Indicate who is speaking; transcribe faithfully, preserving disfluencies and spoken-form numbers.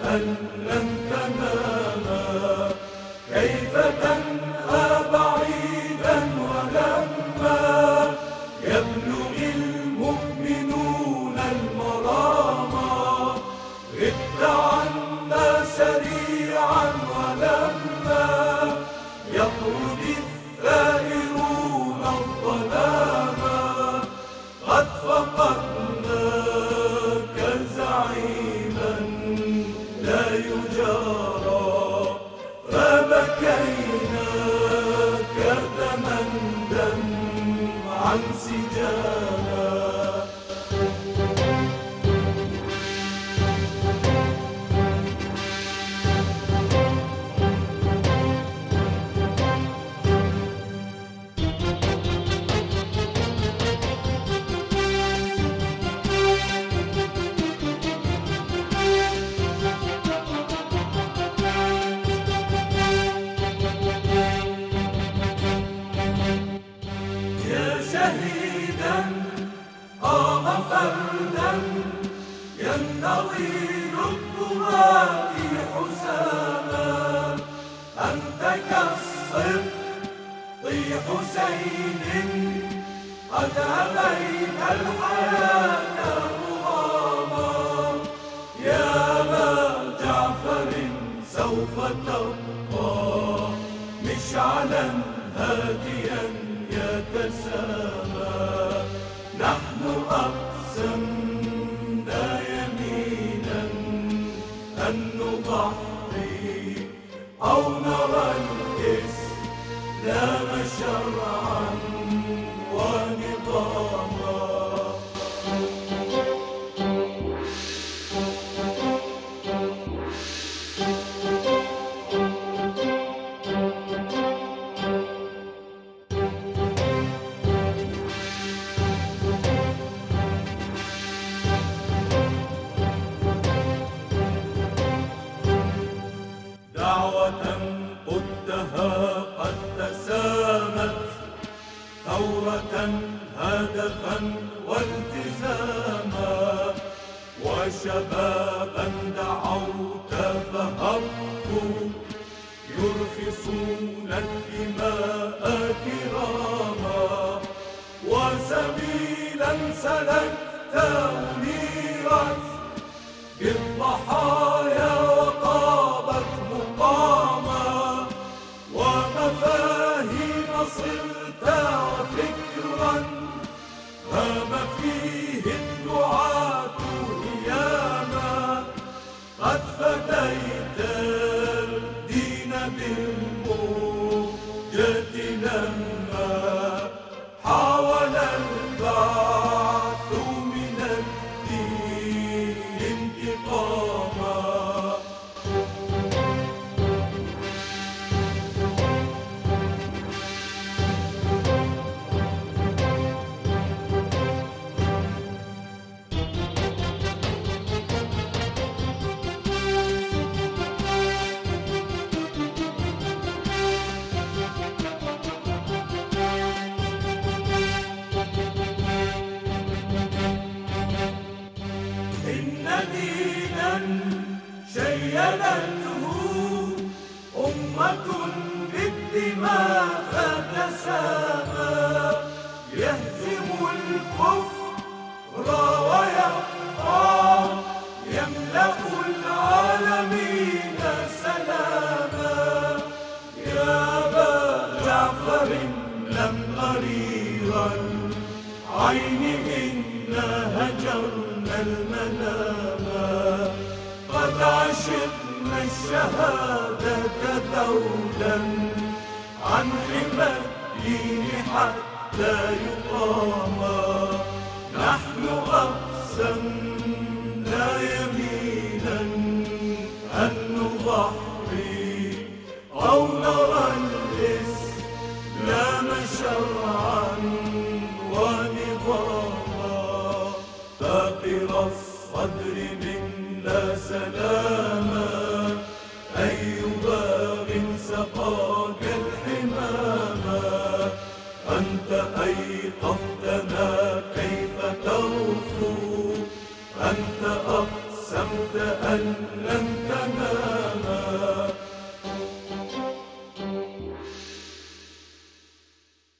Speaker 1: هل لن تناما كيف تنأى بعيدا ولما يبلغ المؤمنون المراما غبت عنا سريعا ولما يطرد الثائرون الظلاما قد فقدناك زعيما لا يجارى فبكيناك دما عن سجانا شهيدا قام فردا ينضوي للطغاة حساما أنت كالصدق حسين قد أبيت الحياة رغاما يا أبا جعفر سوف تبقى مشعلا هاديا يتسامى نحن أقسمنا يمينا أن نضحي أو نرى الإسلام شرعا ونظاما دعوة قدتها قد تسامت ثورة هدفا والتزاما وشبابا دعوت فهبوا يرخصون الدماء كراما وسبيلا سلكت أنيرت بالضحايا وطابت مقاما ومفاهيم صرت وفكرا هام فيه الدعاة هياما قد فديت الدين بالموجة لما حاول البعث من الدين انتقاما إن دينا شيدته أمة بالدماء فتسامى يهزم الكفر ويبقى يملأ العالمين سلاما يا أبا جعفر لم غريرا عين إنا هجرنا المناما قد عشقنا الشهادة ذولا عن حمى الدين حتى يقاما نحن أقسمنا يمينا أن نضحي أو نرى الإسلام شرعا ونظاما فاقر الصدر منا سلاما أي باغ سقاك الحماما أنت أيقظتنا كيف تغفو أنت أقسى أقسمت أن لن تناما